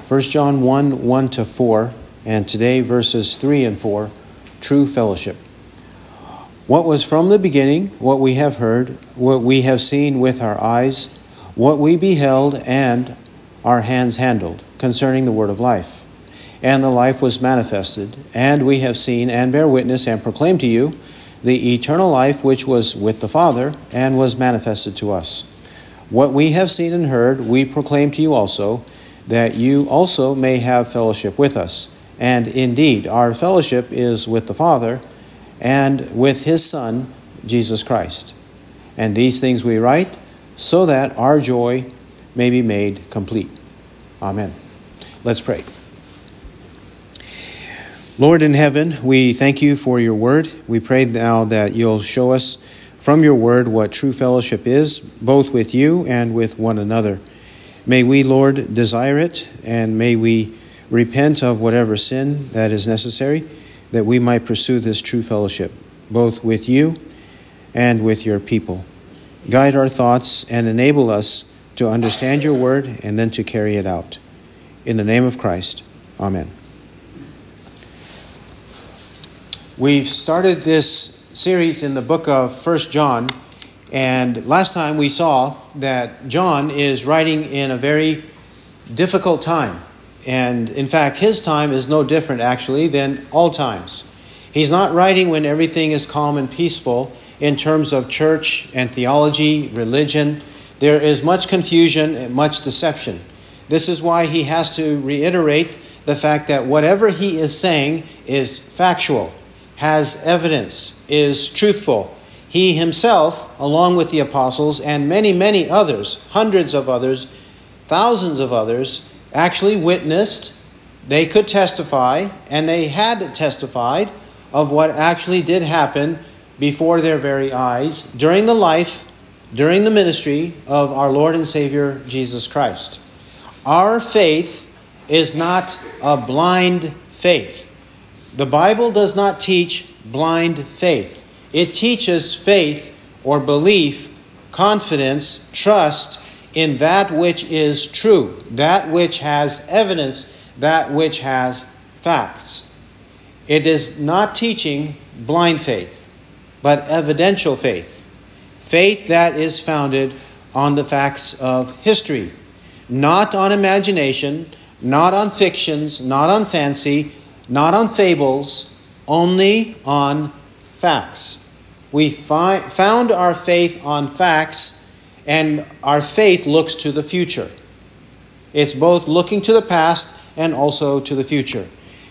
1 John 1, 1 to 4, and today verses 3 and 4, true fellowship. What was from the beginning, what we have heard, what we have seen with our eyes, what we beheld and our hands handled, concerning the word of life. And the life was manifested, and we have seen and bear witness and proclaim to you the eternal life which was with the Father and was manifested to us. What we have seen and heard, we proclaim to you also, that you also may have fellowship with us. And indeed, our fellowship is with the Father and with his Son, Jesus Christ. And these things we write, so that our joy may be made complete. Amen. Let's pray. Lord in heaven, we thank you for your word. We pray now that you'll show us from your word what true fellowship is, both with you and with one another. May we, Lord, desire it, and may we repent of whatever sin that is necessary, that we might pursue this true fellowship, both with you and with your people. Guide our thoughts and enable us to understand your word and then to carry it out. In the name of Christ, amen. We've started this series in the book of 1 John, and last time we saw that John is writing in a very difficult time. And in fact, his time is no different actually than all times. He's not writing when everything is calm and peaceful in terms of church and theology, religion. There is much confusion and much deception. This is why he has to reiterate the fact that whatever he is saying is factual, has evidence, is truthful. He himself, along with the apostles and many, many others, hundreds of others, thousands of others, actually witnessed. They could testify, and they had testified of what actually did happen before their very eyes during the life, during the ministry of our Lord and Savior Jesus Christ. Our faith is not a blind faith. The Bible does not teach blind faith. It teaches faith or belief, confidence, trust in that which is true, that which has evidence, that which has facts. It is not teaching blind faith, but evidential faith. Faith that is founded on the facts of history, not on imagination, not on fictions, not on fancy, not on fables, only on facts. We found our faith on facts, and our faith looks to the future. It's both looking to the past and also to the future.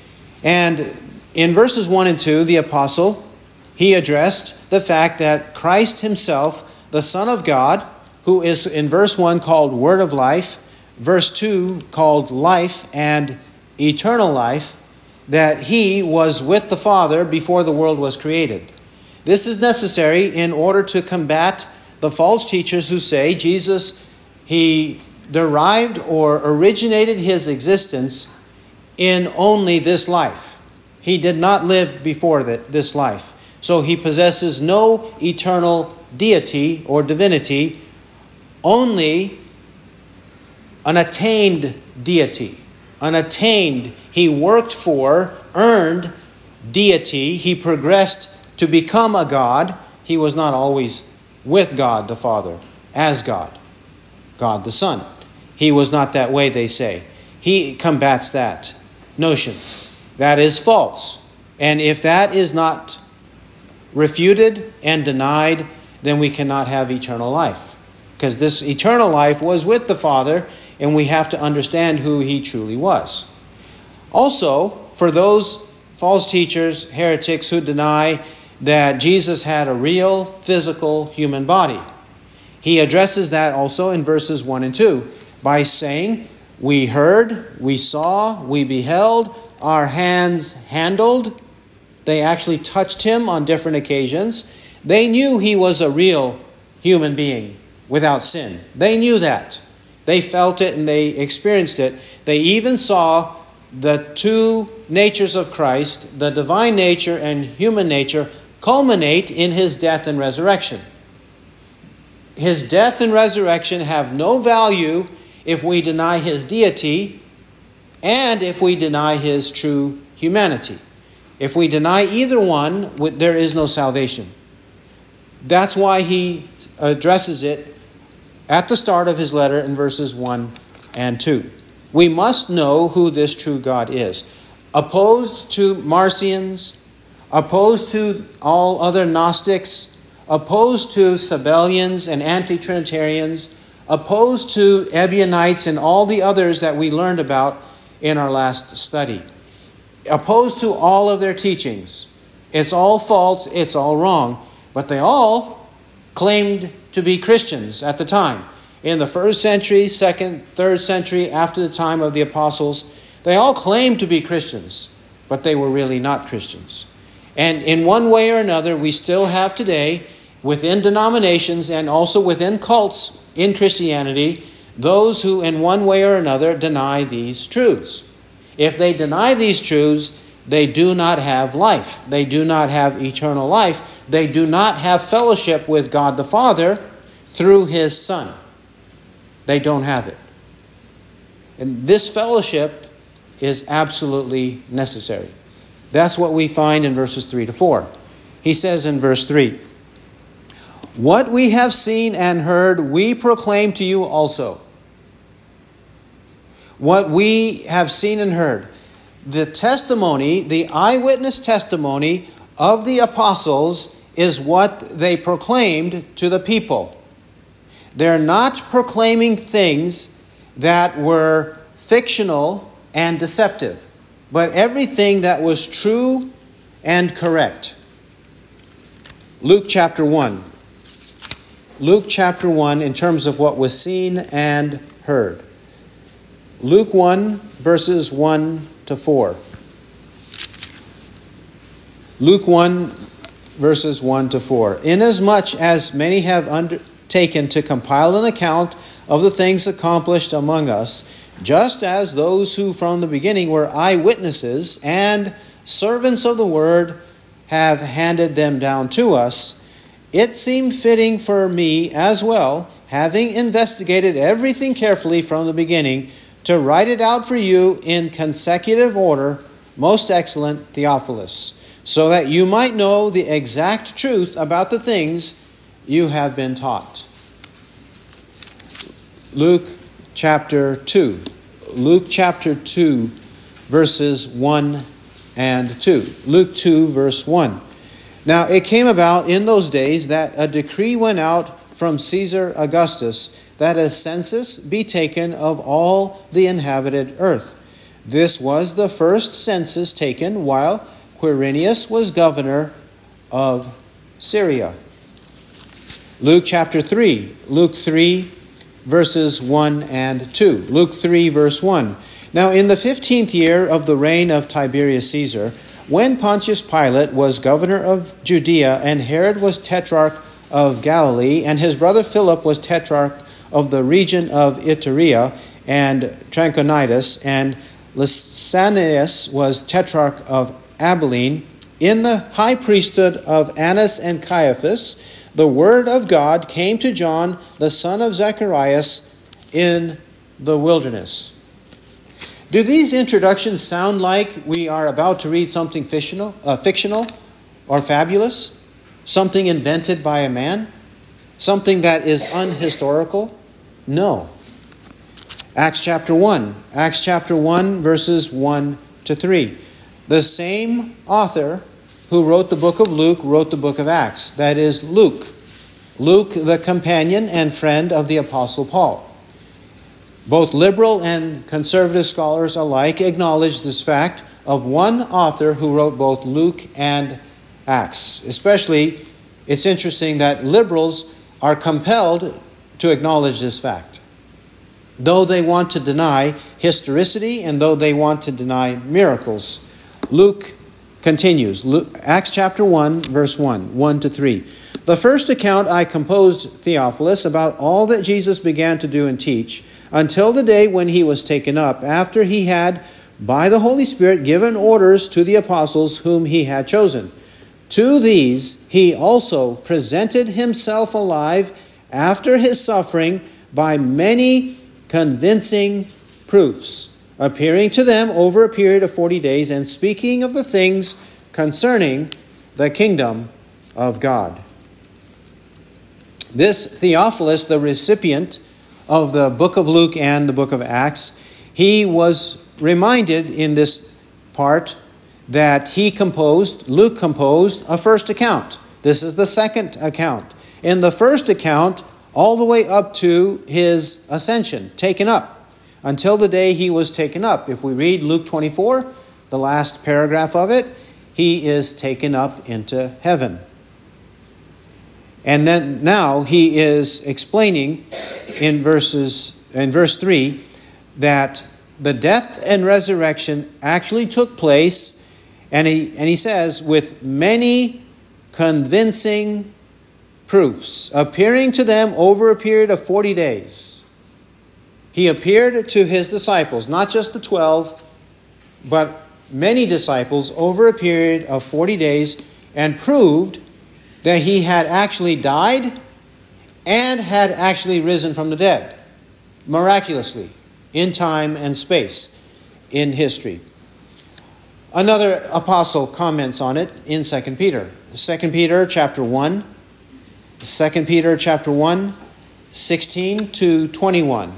And in verses 1 and 2, the apostle, he addressed the fact that Christ himself, the Son of God, who is in verse 1 called Word of Life, verse 2 called Life and Eternal Life, that he was with the Father before the world was created. This is necessary in order to combat the false teachers who say Jesus, he derived or originated his existence in only this life. He did not live before this life. So he possesses no eternal deity or divinity, only an attained deity. Unattained, he worked for, earned deity. He progressed to become a God. He was not always with God the Father, as God the Son. He was not that way, they say. He combats that notion. That is false. And if that is not refuted and denied, then we cannot have eternal life. Because this eternal life was with the Father, and we have to understand who he truly was. Also, for those false teachers, heretics who deny that Jesus had a real physical human body, he addresses that also in verses 1 and 2 by saying, we heard, we saw, we beheld, our hands handled. They actually touched him on different occasions. They knew he was a real human being without sin. They knew that. They felt it and they experienced it. They even saw the two natures of Christ, the divine nature and human nature, culminate in his death and resurrection. His death and resurrection have no value if we deny his deity, and if we deny his true humanity. If we deny either one, there is no salvation. That's why he addresses it at the start of his letter in verses 1 and 2. We must know who this true God is. Opposed to Marcions, opposed to all other Gnostics, opposed to Sabellians and anti-Trinitarians, opposed to Ebionites and all the others that we learned about in our last study. Opposed to all of their teachings. It's all false, it's all wrong, but they all claimed to be Christians at the time. In the 1st century, 2nd, 3rd century, after the time of the apostles, they all claimed to be Christians, but they were really not Christians. And in one way or another, we still have today, within denominations and also within cults in Christianity, those who in one way or another deny these truths. If they deny these truths, they do not have life. They do not have eternal life. They do not have fellowship with God the Father through his Son. They don't have it. And this fellowship is absolutely necessary. That's what we find in verses 3 to 4. He says in verse 3, "What we have seen and heard, we proclaim to you also." What we have seen and heard. The testimony, the eyewitness testimony of the apostles is what they proclaimed to the people. They're not proclaiming things that were fictional and deceptive, but everything that was true and correct. Luke chapter 1. Luke chapter 1 in terms of what was seen and heard. Luke 1 verses 1 to 4. Luke 1 verses 1 to 4. "Inasmuch as many have undertaken to compile an account of the things accomplished among us, just as those who from the beginning were eyewitnesses and servants of the word have handed them down to us, it seemed fitting for me as well, having investigated everything carefully from the beginning, to write it out for you in consecutive order, most excellent Theophilus, so that you might know the exact truth about the things you have been taught." Luke chapter 2. Luke chapter 2, verses 1 and 2. Luke 2, verse 1. "Now it came about in those days that a decree went out from Caesar Augustus, that a census be taken of all the inhabited earth. This was the first census taken while Quirinius was governor of Syria." Luke chapter 3. Luke 3, verses 1 and 2. Luke 3, verse 1. "Now in the 15th year of the reign of Tiberius Caesar, when Pontius Pilate was governor of Judea, and Herod was tetrarch of Galilee, and his brother Philip was tetrarch of the region of Iturea and Trachonitis, and Lysanias was tetrarch of Abilene, in the high priesthood of Annas and Caiaphas, the word of God came to John, the son of Zacharias, in the wilderness." Do these introductions sound like we are about to read something fictional or fabulous? Something invented by a man? Something that is unhistorical? No. Acts chapter 1. Acts chapter 1, verses 1 to 3. The same author who wrote the book of Luke wrote the book of Acts. That is Luke. Luke, the companion and friend of the Apostle Paul. Both liberal and conservative scholars alike acknowledge this fact of one author who wrote both Luke and Acts. Especially, it's interesting that liberals are compelled to acknowledge this fact, though they want to deny historicity and though they want to deny miracles. Luke continues. Acts chapter 1, verse 1, 1 to 3. "The first account I composed, Theophilus, about all that Jesus began to do and teach, until the day when he was taken up, after he had, by the Holy Spirit, given orders to the apostles whom he had chosen. To these he also presented himself alive after his suffering by many convincing proofs." appearing to them over a period of 40 days and speaking of the things concerning the kingdom of God. This Theophilus, the recipient of the book of Luke and the book of Acts, he was reminded in this part that Luke composed a first account. This is the second account. In the first account, all the way up to his ascension, taken up, until the day he was taken up. If we read Luke 24, the last paragraph of it, he is taken up into heaven. And then now he is explaining in verse 3 that the death and resurrection actually took place, and he says, with many convincing proofs, appearing to them over a period of 40 days. He appeared to his disciples, not just the 12, but many disciples over a period of 40 days, and proved that he had actually died and had actually risen from the dead, miraculously, in time and space, in history. Another apostle comments on it in 2 Peter. 2 Peter chapter 1. 2 Peter chapter 1, 16 to 21.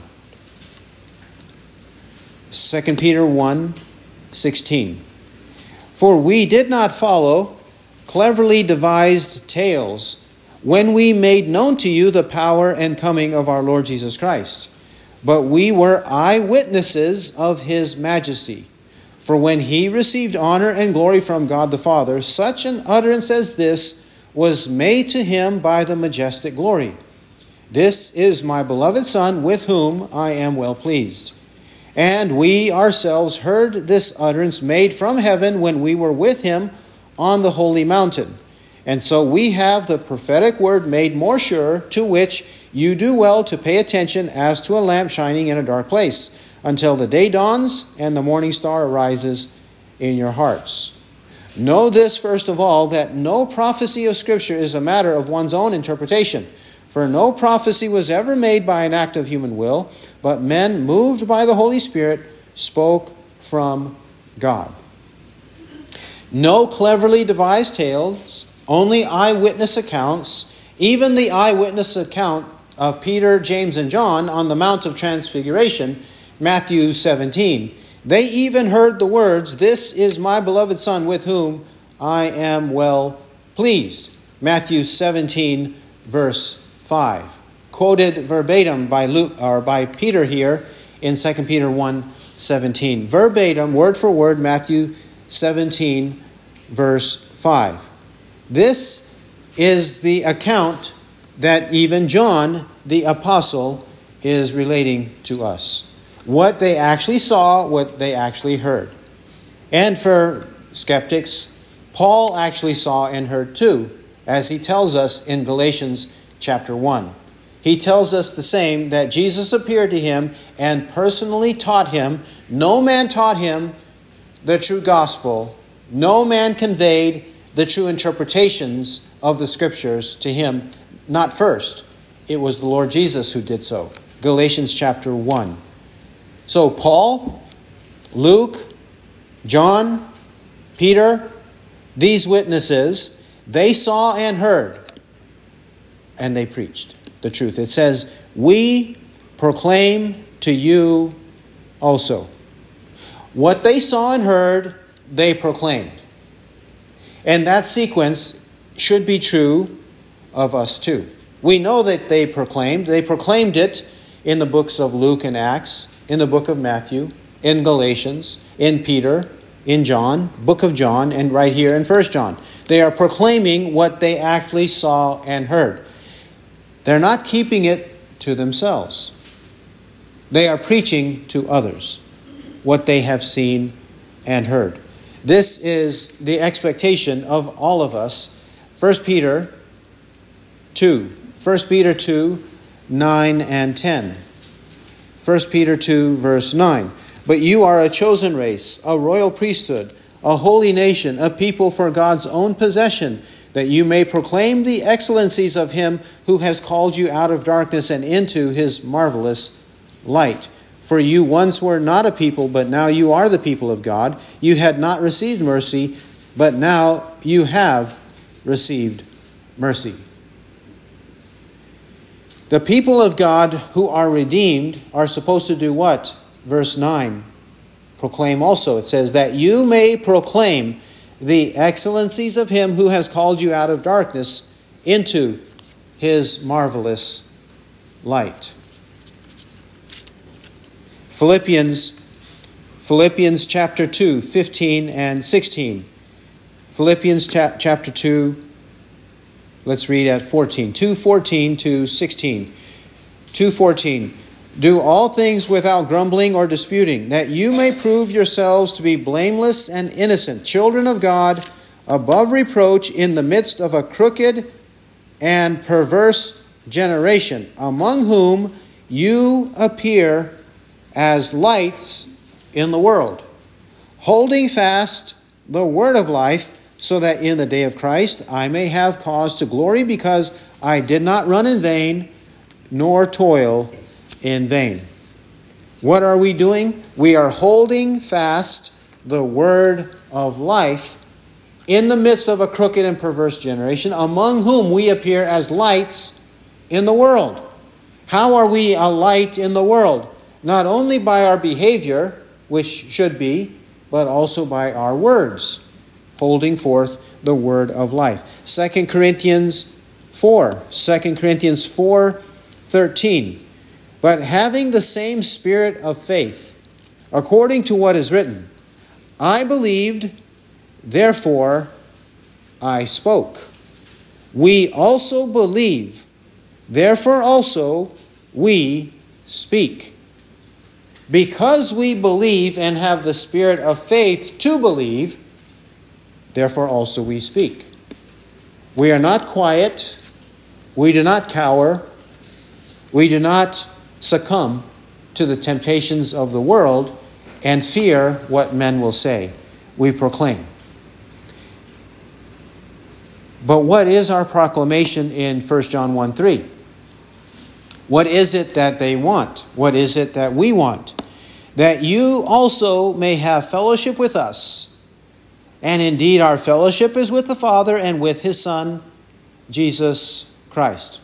2 Peter 1, 16. For we did not follow cleverly devised tales when we made known to you the power and coming of our Lord Jesus Christ, but we were eyewitnesses of his majesty. For when he received honor and glory from God the Father, such an utterance as this was made to him by the majestic glory. This is my beloved Son, with whom I am well pleased. And we ourselves heard this utterance made from heaven when we were with him on the holy mountain. And so we have the prophetic word made more sure, to which you do well to pay attention as to a lamp shining in a dark place, until the day dawns and the morning star arises in your hearts. Know this first of all, that no prophecy of Scripture is a matter of one's own interpretation. For no prophecy was ever made by an act of human will, but men moved by the Holy Spirit spoke from God. No cleverly devised tales, only eyewitness accounts. Even the eyewitness account of Peter, James, and John on the Mount of Transfiguration, Matthew 17. They even heard the words, "This is my beloved Son, with whom I am well pleased." Matthew 17, verse 5. Quoted verbatim by Peter here in 2 Peter 1:17. Verbatim, word for word, Matthew 17, verse 5. This is the account that even John, the apostle, is relating to us. What they actually saw, what they actually heard. And for skeptics, Paul actually saw and heard too, as he tells us in Galatians chapter 1. He tells us the same, that Jesus appeared to him and personally taught him. No man taught him the true gospel. No man conveyed the true interpretations of the Scriptures to him, not first. It was the Lord Jesus who did so. Galatians chapter 1. So Paul, Luke, John, Peter, these witnesses, they saw and heard, and they preached the truth. It says, we proclaim to you also. What they saw and heard, they proclaimed. And that sequence should be true of us too. We know that they proclaimed. They proclaimed it in the books of Luke and Acts, in the book of Matthew, in Galatians, in Peter, in John, book of John, and right here in 1 John. They are proclaiming what they actually saw and heard. They're not keeping it to themselves. They are preaching to others what they have seen and heard. This is the expectation of all of us. 1 Peter 2, 9 and 10. 1 Peter 2, verse 9. But you are a chosen race, a royal priesthood, a holy nation, a people for God's own possession, that you may proclaim the excellencies of him who has called you out of darkness and into his marvelous light. For you once were not a people, but now you are the people of God. You had not received mercy, but now you have received mercy. The people of God who are redeemed are supposed to do what? Verse 9. Proclaim also. It says that you may proclaim the excellencies of him who has called you out of darkness into his marvelous light. Philippians chapter 2, 15 and 16. Philippians chapter 2, let's read at 14. 2:14 to 16. 2:14. Do all things without grumbling or disputing, that you may prove yourselves to be blameless and innocent, children of God, above reproach in the midst of a crooked and perverse generation, among whom you appear as lights in the world, holding fast the word of life, so that in the day of Christ I may have cause to glory, because I did not run in vain, nor toil in vain. What are we doing? We are holding fast the word of life in the midst of a crooked and perverse generation, among whom we appear as lights in the world. How are we a light in the world? Not only by our behavior, which should be, but also by our words, holding forth the word of life. 2 Corinthians 4:13. But having the same spirit of faith, according to what is written, I believed, therefore I spoke. We also believe, therefore also we speak. Because we believe and have the spirit of faith to believe, therefore also we speak. We are not quiet. We do not cower. We do not succumb to the temptations of the world and fear what men will say. We proclaim. But what is our proclamation in 1 John 1:3? What is it that they want? What is it that we want? That you also may have fellowship with us. And indeed our fellowship is with the Father and with his Son, Jesus Christ.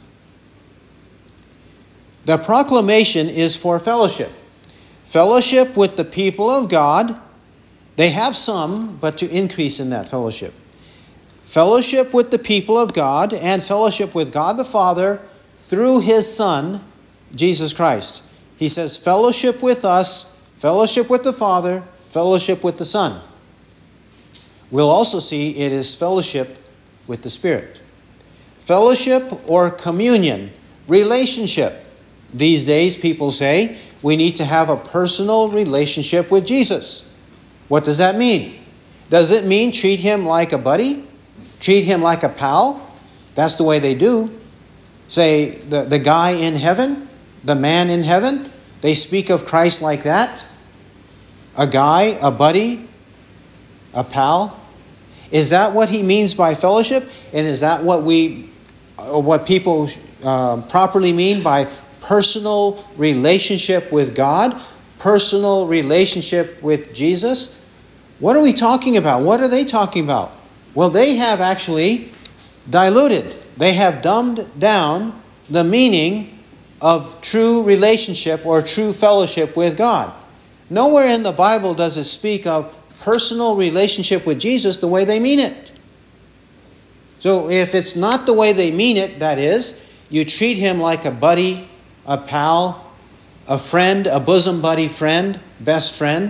The proclamation is for fellowship. Fellowship with the people of God. They have some, but to increase in that fellowship. Fellowship with the people of God and fellowship with God the Father through his Son, Jesus Christ. He says fellowship with us, fellowship with the Father, fellowship with the Son. We'll also see it is fellowship with the Spirit. Fellowship or communion, relationship. These days people say we need to have a personal relationship with Jesus. What does that mean? Does it mean treat him like a buddy? Treat him like a pal? That's the way they do. Say the guy in heaven, the man in heaven, they speak of Christ like that. A guy, a buddy, a pal. Is that what he means by fellowship? And is that what people properly mean by personal relationship with God? Personal relationship with Jesus? What are we talking about? What are they talking about? Well, they have actually diluted. They have dumbed down the meaning of true relationship or true fellowship with God. Nowhere in the Bible does it speak of personal relationship with Jesus the way they mean it. So if it's not the way they mean it, that is, you treat him like a buddy, a pal, a friend, a bosom buddy friend, best friend.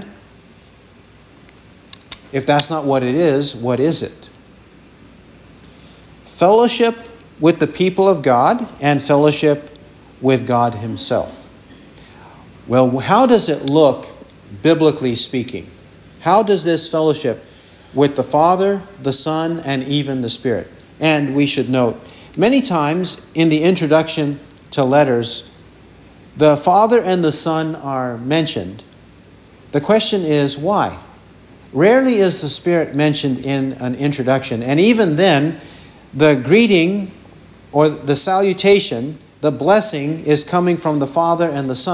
If that's not what it is, what is it? Fellowship with the people of God and fellowship with God himself. Well, how does it look, biblically speaking? How does this fellowship with the Father, the Son, and even the Spirit? And we should note, many times in the introduction to letters, the Father and the Son are mentioned. The question is, why? Rarely is the Spirit mentioned in an introduction. And even then, the greeting or the salutation, the blessing is coming from the Father and the Son,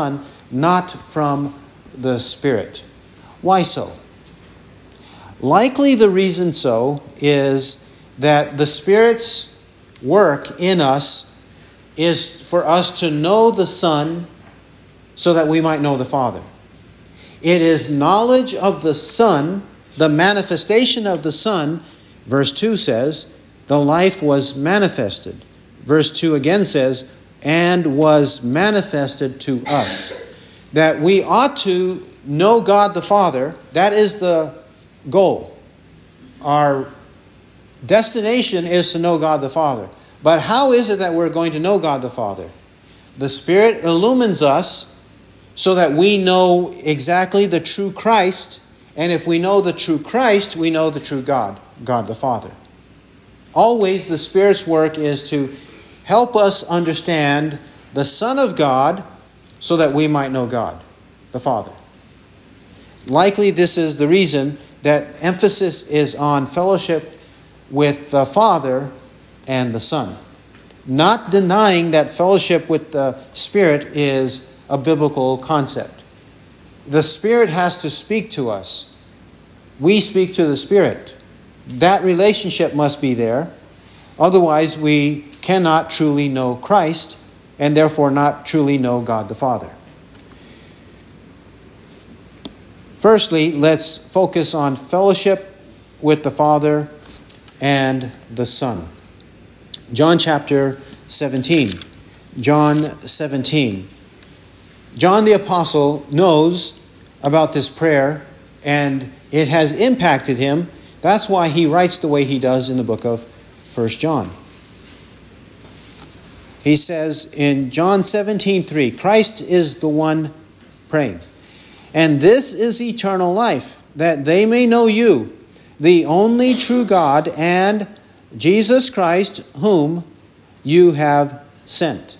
not from the Spirit. Why so? Likely the reason so is that the Spirit's work in us is for us to know the Son so that we might know the Father. It is knowledge of the Son, the manifestation of the Son. Verse 2 says, the life was manifested. Verse 2 again says, and was manifested to us. That we ought to know God the Father. That is the goal. Our destination is to know God the Father. But how is it that we're going to know God the Father? The Spirit illumines us so that we know exactly the true Christ. And if we know the true Christ, we know the true God, God the Father. Always the Spirit's work is to help us understand the Son of God so that we might know God, the Father. Likely this is the reason that emphasis is on fellowship with the Father and the Son. Not denying that fellowship with the Spirit is a biblical concept. The Spirit has to speak to us. We speak to the Spirit. That relationship must be there. Otherwise, we cannot truly know Christ and therefore not truly know God the Father. Firstly, let's focus on fellowship with the Father and the Son. John chapter 17. John 17. John the Apostle knows about this prayer and it has impacted him. That's why he writes the way he does in the book of 1 John. He says in John 17:3, Christ is the one praying. And this is eternal life, that they may know you, the only true God, and Jesus Christ, whom you have sent.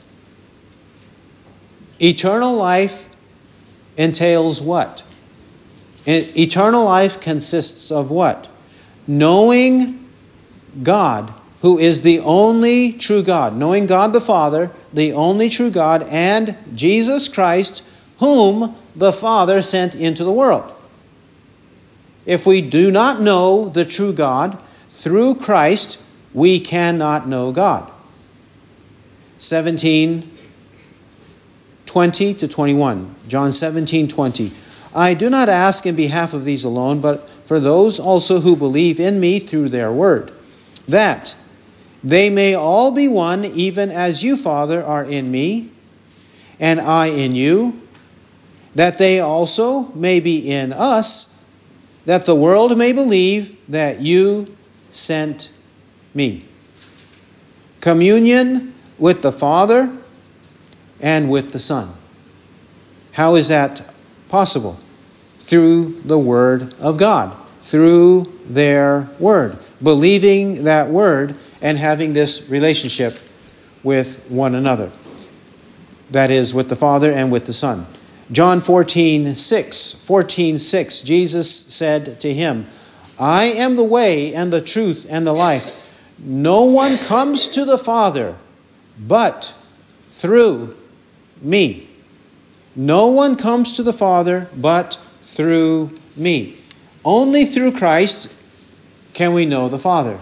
Eternal life entails what? Eternal life consists of what? Knowing God, who is the only true God. Knowing God the Father, the only true God, and Jesus Christ, whom the Father sent into the world. If we do not know the true God through Christ, we cannot know God. 17:20-21. John 17:20. I do not ask in behalf of these alone, but for those also who believe in me through their word, that they may all be one, even as you, Father, are in me, and I in you, that they also may be in us, that the world may believe that you sent me. Communion with the Father and with the Son. How is that possible? Through the Word of God, through their Word, believing that Word and having this relationship with one another. That is, with the Father and with the Son. John 14:6, Jesus said to him, I am the way and the truth and the life. No one comes to the Father but through me. No one comes to the Father but through me. Only through Christ can we know the Father.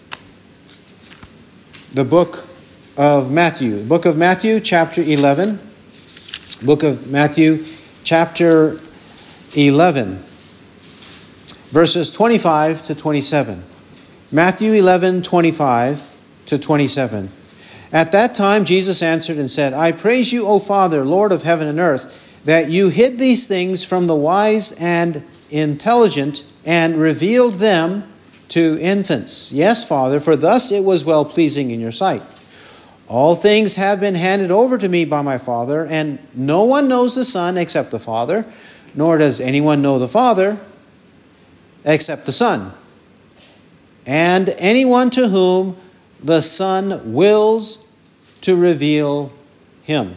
The book of Matthew. Book of Matthew, chapter 11. Book of Matthew, chapter 11. Verses 25-27. Matthew 11:25-27. At that time Jesus answered and said, I praise you, O Father, Lord of heaven and earth, that you hid these things from the wise and intelligent and revealed them to infants. Yes, Father, for thus it was well-pleasing in your sight. All things have been handed over to me by my Father, and no one knows the Son except the Father, nor does anyone know the Father except the Son, and anyone to whom the Son wills to reveal him.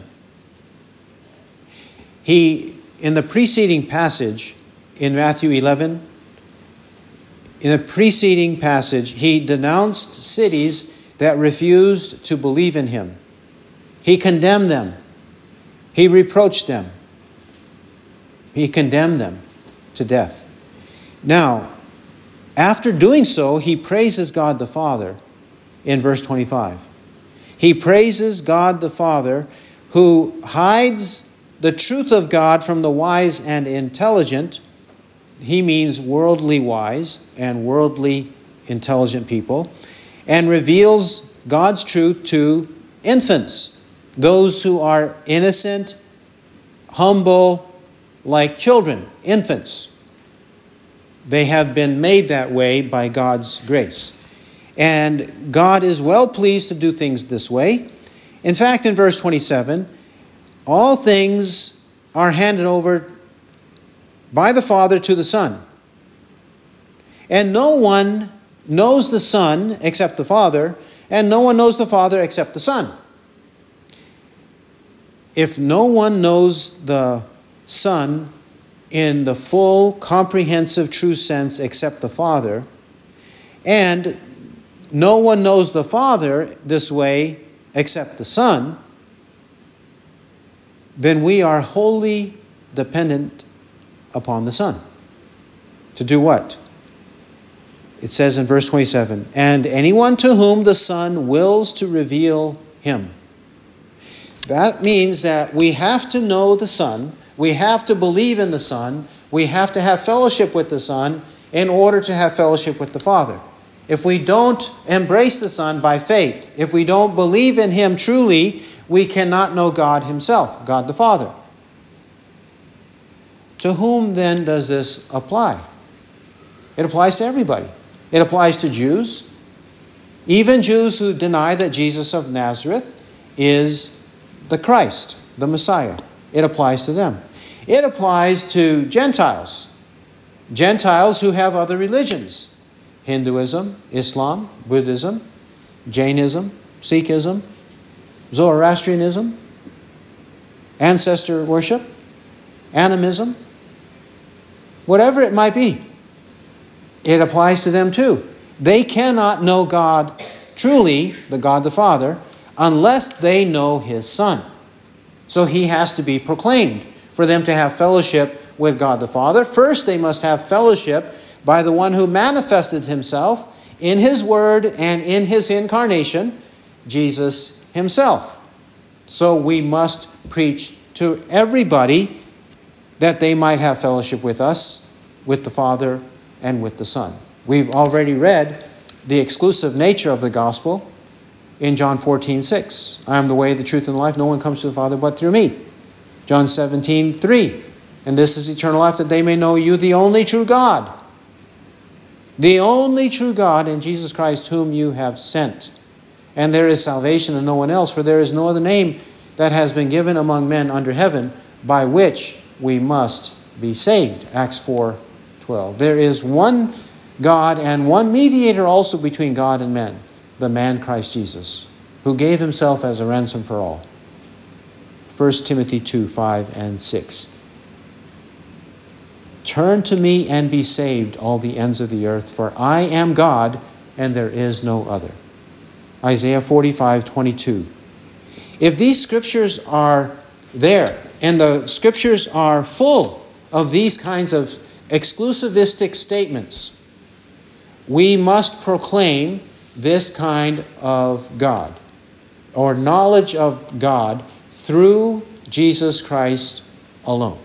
In the preceding passage in Matthew 11, in the preceding passage, he denounced cities that refused to believe in him. He condemned them. He reproached them. He condemned them to death. Now, after doing so, he praises God the Father in verse 25. He praises God the Father who hides the truth of God from the wise and intelligent. He means worldly wise and worldly intelligent people, and reveals God's truth to infants, those who are innocent, humble, like children, infants. They have been made that way by God's grace. And God is well pleased to do things this way. In fact, in verse 27, all things are handed over by the Father to the Son. And no one knows the Son except the Father, and no one knows the Father except the Son. If no one knows the Son in the full, comprehensive, true sense except the Father, and no one knows the Father this way except the Son, then we are wholly dependent upon the Son. To do what? It says in verse 27, and anyone to whom the Son wills to reveal him. That means that we have to know the Son, we have to believe in the Son, we have to have fellowship with the Son in order to have fellowship with the Father. If we don't embrace the Son by faith, if we don't believe in Him truly, we cannot know God Himself, God the Father. To whom then does this apply? It applies to everybody. It applies to Jews, even Jews who deny that Jesus of Nazareth is the Christ, the Messiah. It applies to them. It applies to Gentiles, Gentiles who have other religions. Hinduism, Islam, Buddhism, Jainism, Sikhism, Zoroastrianism, ancestor worship, animism, whatever it might be. It applies to them too. They cannot know God truly, the God the Father, unless they know His Son. So He has to be proclaimed for them to have fellowship with God the Father. First, they must have fellowship by the one who manifested Himself in His Word and in His incarnation, Jesus Himself. So we must preach to everybody that they might have fellowship with us, with the Father, and with the Son. We've already read the exclusive nature of the gospel in John 14:6. I am the way, the truth, and the life. No one comes to the Father but through me. John 17:3. And this is eternal life, that they may know you, the only true God. The only true God, in Jesus Christ, whom you have sent. And there is salvation in no one else, for there is no other name that has been given among men under heaven by which we must be saved. Acts 4:12. There is one God and one mediator also between God and men, the man Christ Jesus, who gave Himself as a ransom for all. 1 Timothy 2:5 and 6. Turn to me and be saved, all the ends of the earth, for I am God and there is no other. Isaiah 45:22. If these scriptures are there, and the scriptures are full of these kinds of exclusivistic statements, we must proclaim this kind of God, or knowledge of God, through Jesus Christ alone.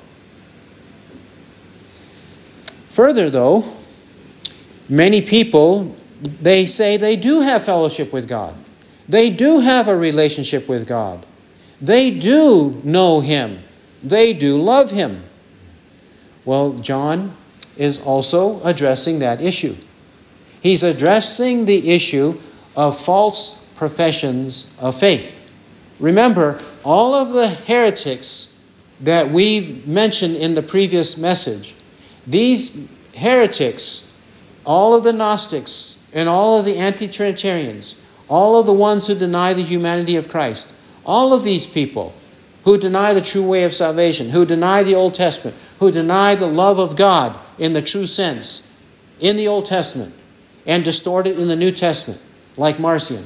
Further, though, many people, they say they do have fellowship with God. They do have a relationship with God. They do know Him. They do love Him. Well, John is also addressing that issue. He's addressing the issue of false professions of faith. Remember, all of the heretics that we mentioned in the previous message, these heretics, all of the Gnostics and all of the anti-Trinitarians, all of the ones who deny the humanity of Christ, all of these people who deny the true way of salvation, who deny the Old Testament, who deny the love of God in the true sense in the Old Testament and distort it in the New Testament, like Marcion.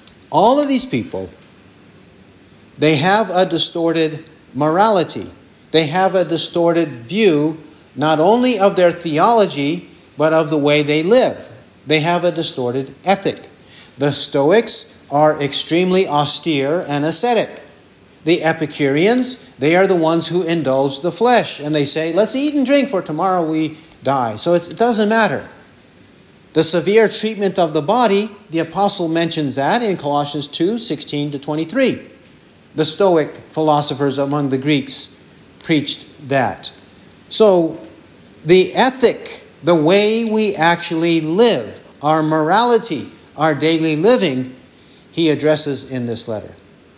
All of these people, they have a distorted morality. They have a distorted view not only of their theology, but of the way they live. They have a distorted ethic. The Stoics are extremely austere and ascetic. The Epicureans, they are the ones who indulge the flesh. And they say, let's eat and drink for tomorrow we die. So it doesn't matter. The severe treatment of the body, the apostle mentions that in Colossians 2:16-23. The Stoic philosophers among the Greeks preached that. So the ethic, the way we actually live, our morality, our daily living, he addresses in this letter.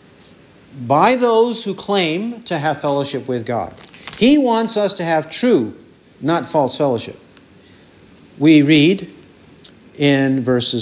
By those who claim to have fellowship with God. He wants us to have true, not false fellowship. We read in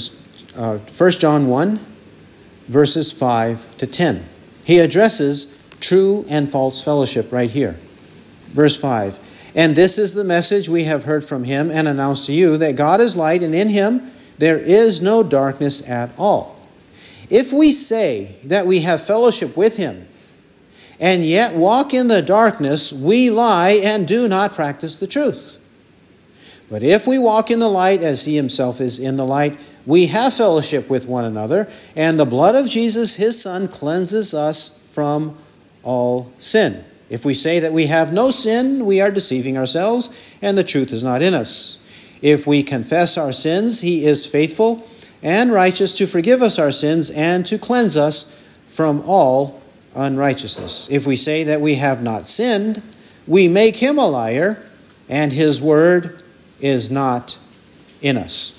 1 John 1, verses 5 to 10. He addresses true and false fellowship right here. Verse 5. And this is the message we have heard from him and announced to you, that God is light, and in him there is no darkness at all. If we say that we have fellowship with him, and yet walk in the darkness, we lie and do not practice the truth. But if we walk in the light as he himself is in the light, we have fellowship with one another, and the blood of Jesus, his Son, cleanses us from all sin. If we say that we have no sin, we are deceiving ourselves, and the truth is not in us. If we confess our sins, he is faithful and righteous to forgive us our sins and to cleanse us from all unrighteousness. If we say that we have not sinned, we make him a liar, and his word is not in us.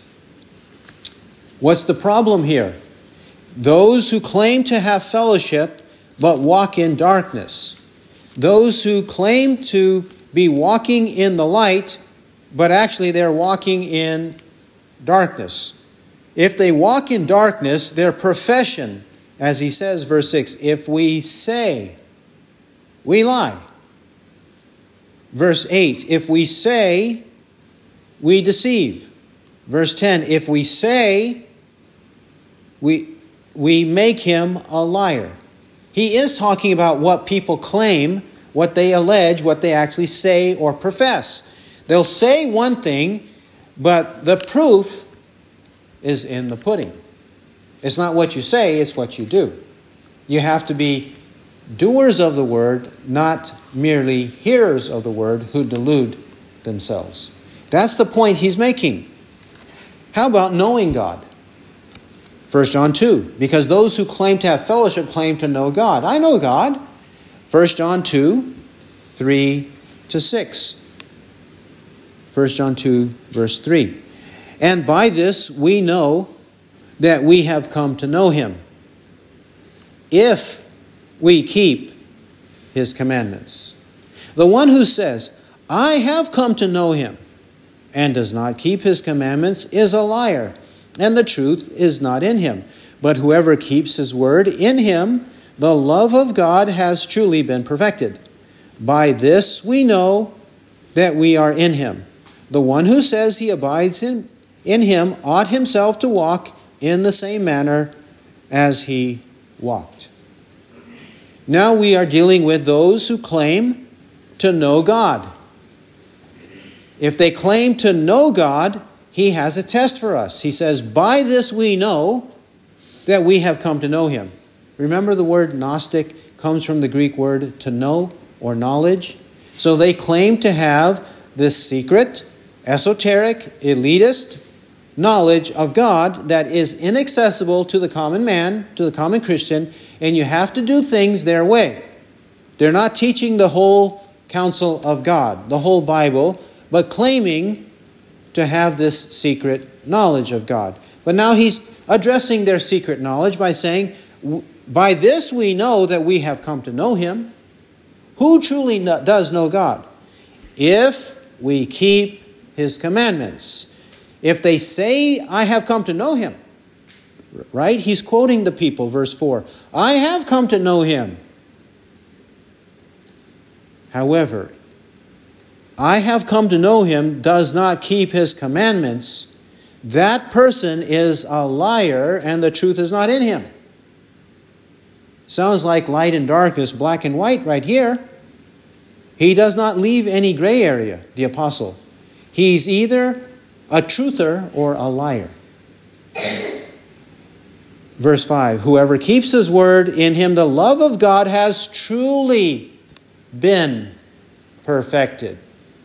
What's the problem here? Those who claim to have fellowship but walk in darkness. Those who claim to be walking in the light, but actually they're walking in darkness. If they walk in darkness, their profession, as he says, verse 6, if we say, we lie. Verse 8, if we say, we deceive. Verse 10, if we say, we make him a liar. He is talking about what people claim, what they allege, what they actually say or profess. They'll say one thing, but the proof is in the pudding. It's not what you say, it's what you do. You have to be doers of the word, not merely hearers of the word who delude themselves. That's the point he's making. How about knowing God? 1 John 2, because those who claim to have fellowship claim to know God. I know God. 1 John 2, 3 to 6. 1 John 2, verse 3. And by this we know that we have come to know him, if we keep his commandments. The one who says, I have come to know him, and does not keep his commandments is a liar, and the truth is not in him. But whoever keeps his word, in him the love of God has truly been perfected. By this we know that we are in him. The one who says he abides in him ought himself to walk in the same manner as he walked. Now we are dealing with those who claim to know God. If they claim to know God, he has a test for us. He says, by this we know that we have come to know him. Remember, the word Gnostic comes from the Greek word to know or knowledge. So they claim to have this secret, esoteric, elitist knowledge of God that is inaccessible to the common man, to the common Christian, and you have to do things their way. They're not teaching the whole counsel of God, the whole Bible, but claiming to have this secret knowledge of God. But now he's addressing their secret knowledge by saying, by this we know that we have come to know him. Who truly does know God? If we keep his commandments. If they say, I have come to know him, right? He's quoting the people, verse 4. I have come to know him. However, I have come to know him does not keep his commandments. That person is a liar, and the truth is not in him. Sounds like light and darkness, black and white right here. He does not leave any gray area, the apostle. He's either a truther or a liar. Verse 5, whoever keeps his word, in him the love of God has truly been perfected.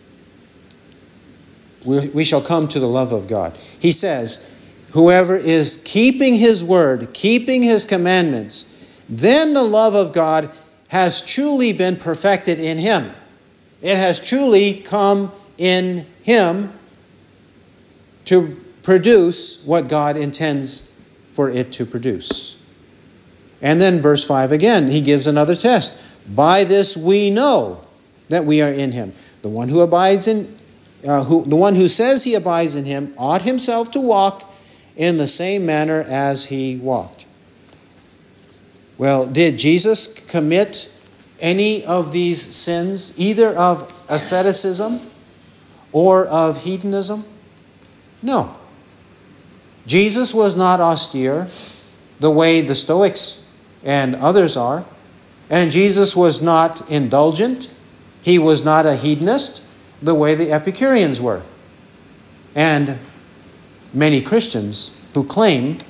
We shall come to the love of God. He says, whoever is keeping his word, keeping his commandments, then the love of God has truly been perfected in him. It has truly come in him to produce what God intends for it to produce. And then verse 5 again, he gives another test. By this we know that we are in him. The one who abides in the one who says he abides in him ought himself to walk in the same manner as he walked. Well, did Jesus commit any of these sins, either of asceticism or of hedonism? No. Jesus was not austere the way the Stoics and others are. And Jesus was not indulgent. He was not a hedonist the way the Epicureans were. And many Christians who claim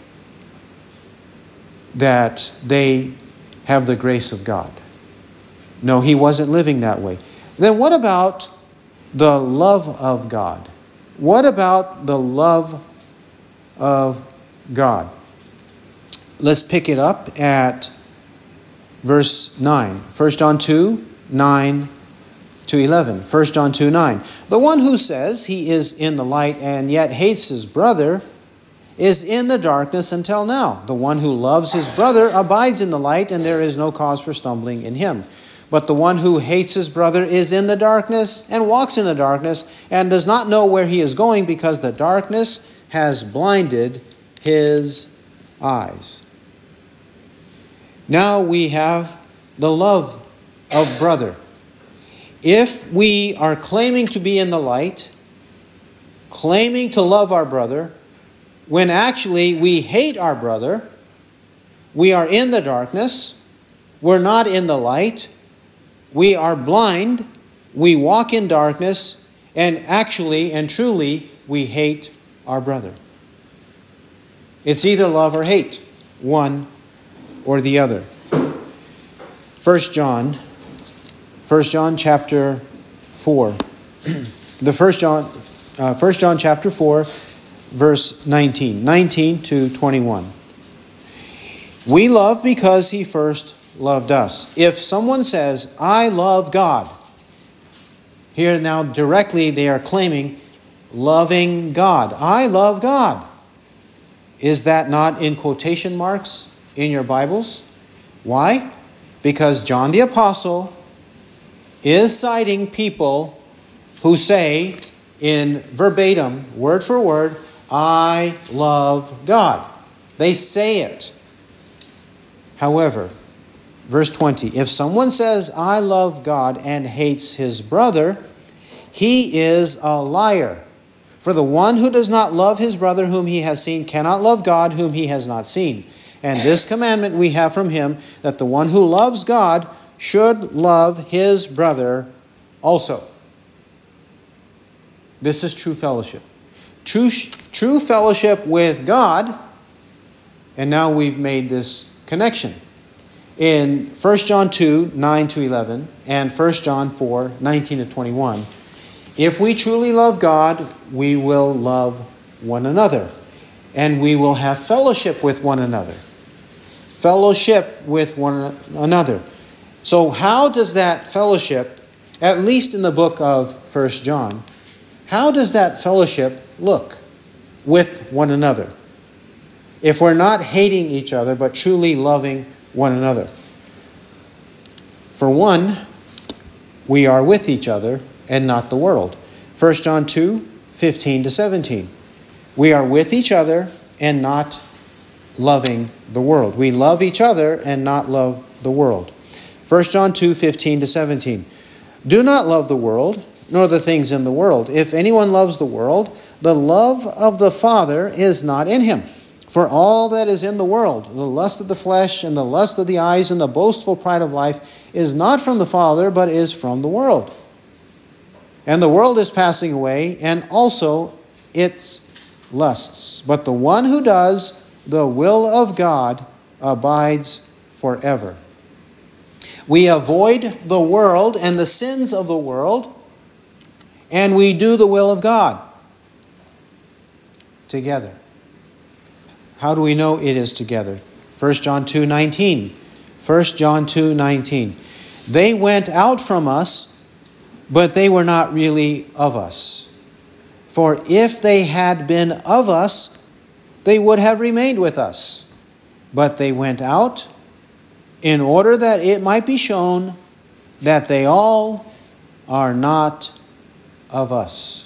that they have the grace of God. No, he wasn't living that way. Then what about the love of God? What about the love of God? Let's pick it up at verse 9. 1 John 2, 9 to 11. 1 John 2, 9. The one who says he is in the light and yet hates his brother is in the darkness until now. The one who loves his brother abides in the light, and there is no cause for stumbling in him. But the one who hates his brother is in the darkness and walks in the darkness and does not know where he is going because the darkness has blinded his eyes. Now we have the love of brother. If we are claiming to be in the light, claiming to love our brother, when actually we hate our brother, we are in the darkness, we're not in the light, we are blind, we walk in darkness, and actually and truly we hate our brother. It's either love or hate, one or the other. 1 John chapter 4. The 1 John chapter 4, verse 19 to 21. We love because he first loved us. If someone says, I love God, here now directly they are claiming loving God. I love God. Is that not in quotation marks in your Bibles? Why? Because John the Apostle is citing people who say in verbatim, word for word, I love God. They say it. However, verse 20, if someone says, I love God and hates his brother, he is a liar. For the one who does not love his brother whom he has seen cannot love God whom he has not seen. And this commandment we have from him, that the one who loves God should love his brother also. This is true fellowship. True fellowship with God. And now we've made this connection. In 1 John 2, 9 to 11, and 1 John 4, 19 to 21, if we truly love God, we will love one another. And we will have fellowship with one another. Fellowship with one another. So how does that fellowship, at least in the book of 1 John, how does that fellowship look with one another? If we're not hating each other, but truly loving one another. For one, we are with each other and not the world. 1 John 2, 15 to 17. We are with each other and not loving the world. We love each other and not love the world. 1 John 2, 15 to 17. Do not love the world, nor the things in the world. If anyone loves the world, the love of the Father is not in him. For all that is in the world, the lust of the flesh and the lust of the eyes and the boastful pride of life, is not from the Father, but is from the world. And the world is passing away, and also its lusts. But the one who does the will of God abides forever. We avoid the world and the sins of the world, and we do the will of God together. How do we know it is together? 1 John 2:19. 1 John 2:19. They went out from us, but they were not really of us. For if they had been of us, they would have remained with us. But they went out in order that it might be shown that they all are not of us.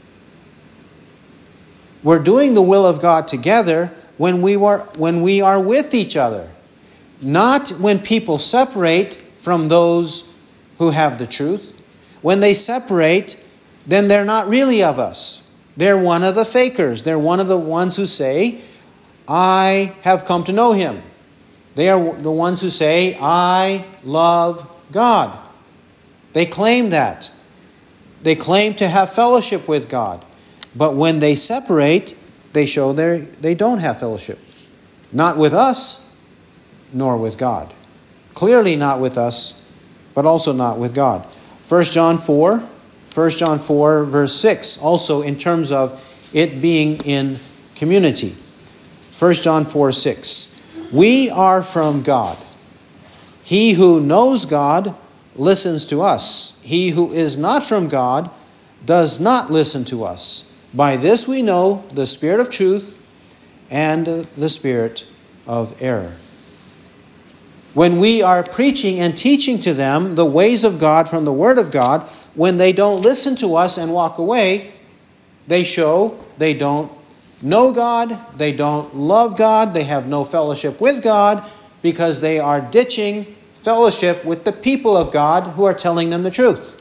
We're doing the will of God together when we are with each other. Not when people separate from those who have the truth. When they separate, then they're not really of us. They're one of the fakers. They're one of the ones who say, I have come to know Him. They are the ones who say, I love God. They claim that. They claim to have fellowship with God. But when they separate, they show they don't have fellowship. Not with us, nor with God. Clearly not with us, but also not with God. 1 John 4 verse 6, also in terms of it being in community. 1 John 4:6. We are from God. He who knows God listens to us. He who is not from God does not listen to us. By this we know the spirit of truth and the spirit of error. When we are preaching and teaching to them the ways of God from the Word of God, when they don't listen to us and walk away, they show they don't know God, they don't love God, they have no fellowship with God, because they are ditching fellowship with the people of God who are telling them the truth.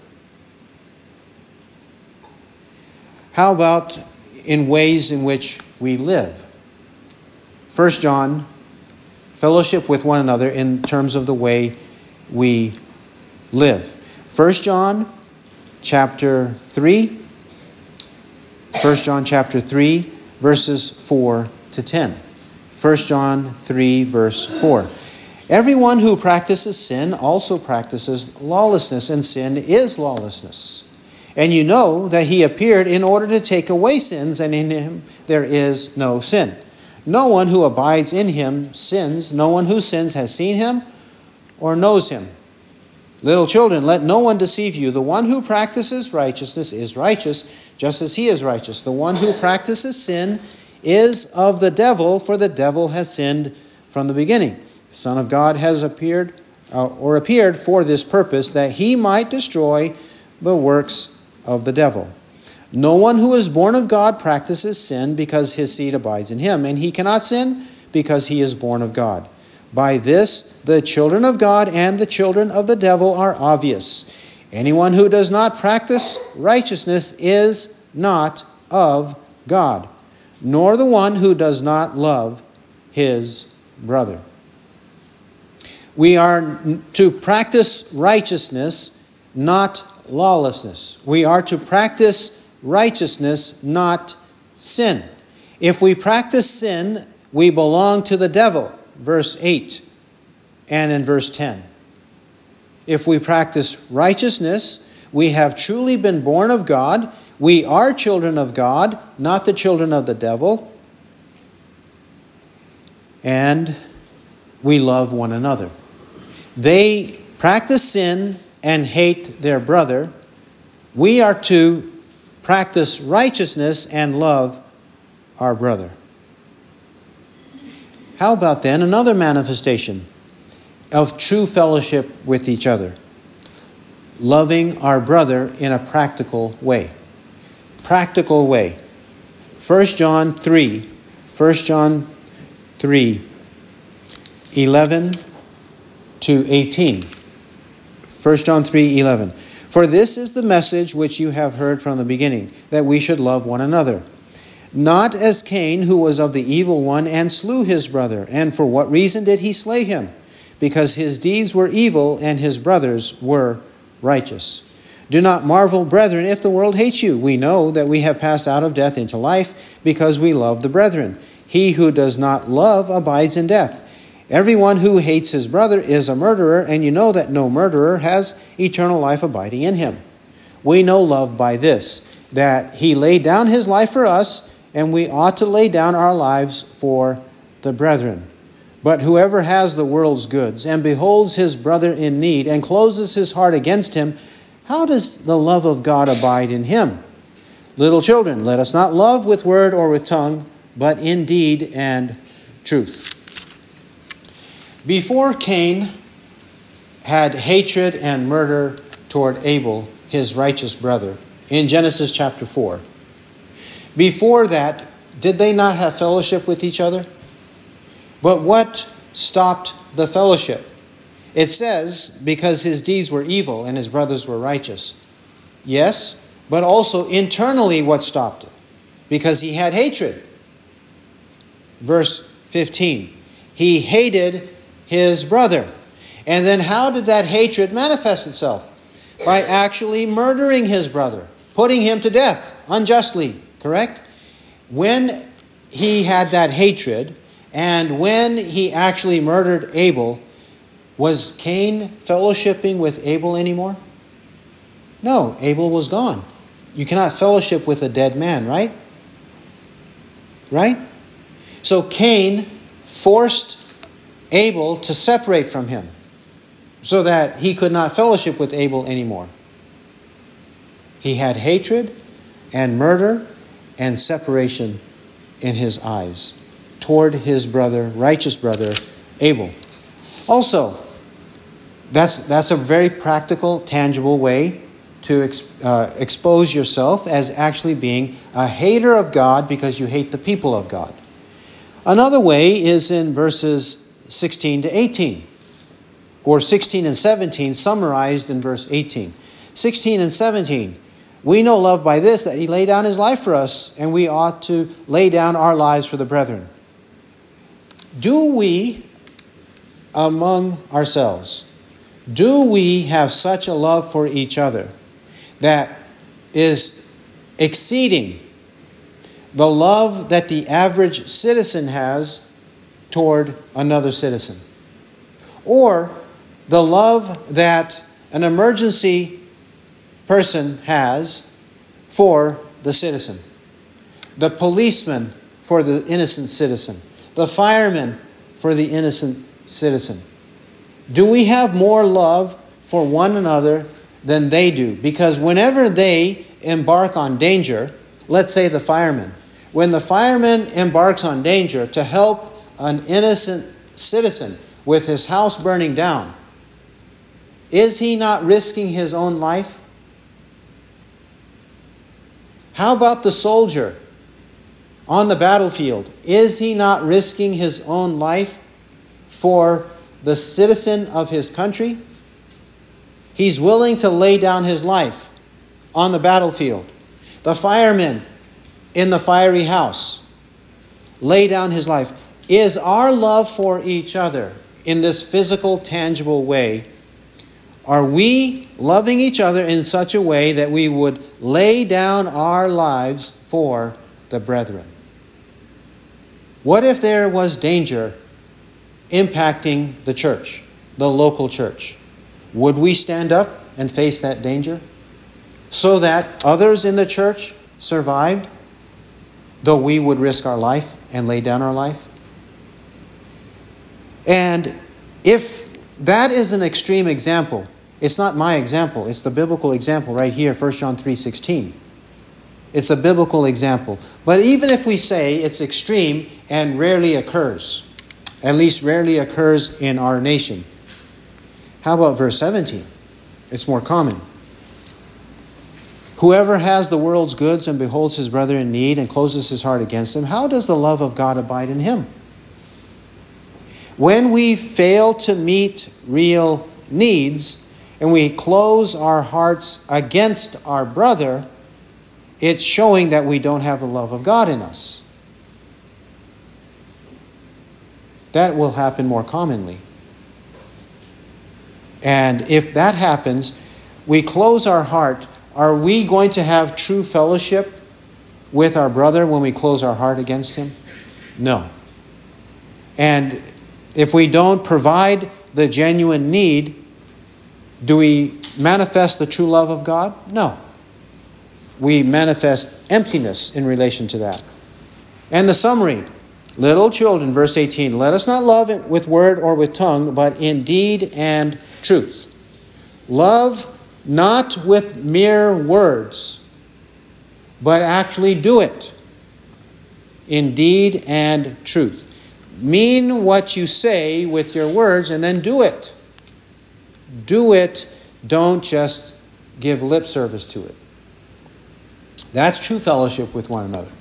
How about in ways in which we live? 1 John, fellowship with one another in terms of the way we live. 1 John chapter 3. 1 John chapter 3, verses 4 to 10. 1 John 3, verse 4. Everyone who practices sin also practices lawlessness, and sin is lawlessness. And you know that He appeared in order to take away sins, and in Him there is no sin. No one who abides in Him sins. No one who sins has seen Him or knows Him. Little children, let no one deceive you. The one who practices righteousness is righteous, just as He is righteous. The one who practices sin is of the devil, for the devil has sinned from the beginning. The Son of God has appeared for this purpose, that He might destroy the works of the devil. No one who is born of God practices sin, because his seed abides in him, and he cannot sin because he is born of God. By this, the children of God and the children of the devil are obvious. Anyone who does not practice righteousness is not of God, nor the one who does not love his brother. We are to practice righteousness, not lawlessness. We are to practice righteousness, not sin. If we practice sin, we belong to the devil, verse 8 and in verse 10. If we practice righteousness, we have truly been born of God. We are children of God, not the children of the devil. And we love one another. They practice sin and hate their brother. We are to practice righteousness and love our brother. How about then another manifestation of true fellowship with each other? Loving our brother in a practical way. Practical way. 1 John 3, 11 to 18. 1 John 3:11. For this is the message which you have heard from the beginning, that we should love one another. Not as Cain, who was of the evil one and slew his brother. And for what reason did he slay him? Because his deeds were evil and his brothers were righteous. Do not marvel, brethren, if the world hates you. We know that we have passed out of death into life because we love the brethren. He who does not love abides in death. Everyone who hates his brother is a murderer, and you know that no murderer has eternal life abiding in him. We know love by this, that he laid down his life for us, and we ought to lay down our lives for the brethren. But whoever has the world's goods and beholds his brother in need and closes his heart against him, how does the love of God abide in him? Little children, let us not love with word or with tongue, but in deed and truth. Before Cain had hatred and murder toward Abel, his righteous brother, in Genesis chapter 4, before that, did they not have fellowship with each other? But what stopped the fellowship? It says, because his deeds were evil and his brothers were righteous. Yes, but also internally what stopped it? Because he had hatred. Verse 15, he hated his brother. And then how did that hatred manifest itself? By actually murdering his brother, putting him to death unjustly, correct? When he had that hatred, and when he actually murdered Abel, was Cain fellowshipping with Abel anymore? No, Abel was gone. You cannot fellowship with a dead man, right? Right? So Cain forced Abel to separate from him so that he could not fellowship with Abel anymore. He had hatred and murder and separation in his eyes toward his brother, righteous brother, Abel. Also, that's a very practical, tangible way to expose yourself as actually being a hater of God because you hate the people of God. Another way is in verses 16 to 18, or 16 and 17 summarized in verse 18. 16 and 17, we know love by this, that he laid down his life for us, and we ought to lay down our lives for the brethren. Do we, among ourselves, do we have such a love for each other that is exceeding the love that the average citizen has toward another citizen? Or the love that an emergency person has for the citizen, the policeman for the innocent citizen, the fireman for the innocent citizen? Do we have more love for one another than they do? Because whenever they embark on danger, let's say the fireman, when the fireman embarks on danger to help an innocent citizen with his house burning down, is he not risking his own life? How about the soldier on the battlefield? Is he not risking his own life for the citizen of his country? He's willing to lay down his life on the battlefield. The fireman in the fiery house lay down his life. Is our love for each other in this physical, tangible way, are we loving each other in such a way that we would lay down our lives for the brethren? What if there was danger impacting the church, the local church? Would we stand up and face that danger so that others in the church survived, though we would risk our life and lay down our life? And if that is an extreme example, it's not my example, it's the biblical example right here, 1 John 3:16. It's a biblical example. But even if we say it's extreme and rarely occurs, at least rarely occurs in our nation, how about verse 17? It's more common. Whoever has the world's goods and beholds his brother in need and closes his heart against him, how does the love of God abide in him? When we fail to meet real needs and we close our hearts against our brother, it's showing that we don't have the love of God in us. That will happen more commonly. And if that happens, we close our heart. Are we going to have true fellowship with our brother when we close our heart against him? No. And if we don't provide the genuine need, do we manifest the true love of God? No. We manifest emptiness in relation to that. And the summary, little children, verse 18, let us not love it with word or with tongue, but in deed and truth. Love not with mere words, but actually do it in deed and truth. Mean what you say with your words and then do it. Do it. Don't just give lip service to it. That's true fellowship with one another.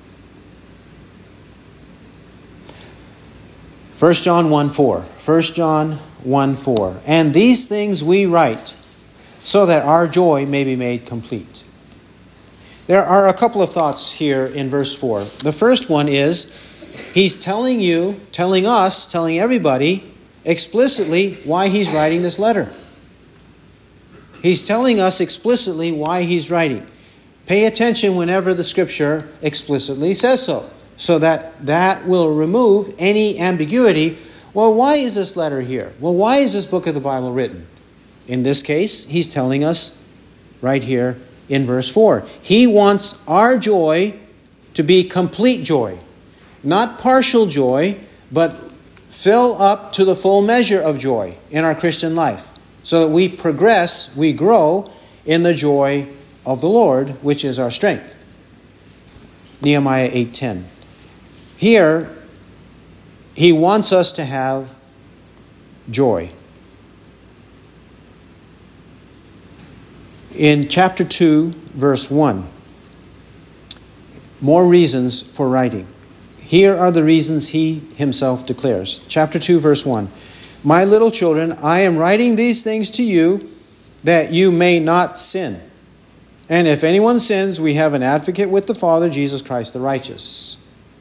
1 John 1:4. 1 John 1:4. And these things we write, so that our joy may be made complete. There are a couple of thoughts here in verse 4. The first one is, he's telling you, telling us, telling everybody explicitly why he's writing this letter. He's telling us explicitly why he's writing. Pay attention whenever the Scripture explicitly says so that will remove any ambiguity. Well, why is this letter here? Well, why is this book of the Bible written? In this case, he's telling us right here in verse 4. He wants our joy to be complete joy. Not partial joy, but fill up to the full measure of joy in our Christian life. So that we progress, we grow in the joy of the Lord, which is our strength. Nehemiah 8:10. Here, he wants us to have joy. In chapter 2, verse 1, more reasons for writing. Here are the reasons he himself declares. Chapter 2, verse 1. My little children, I am writing these things to you that you may not sin. And if anyone sins, we have an advocate with the Father, Jesus Christ the righteous.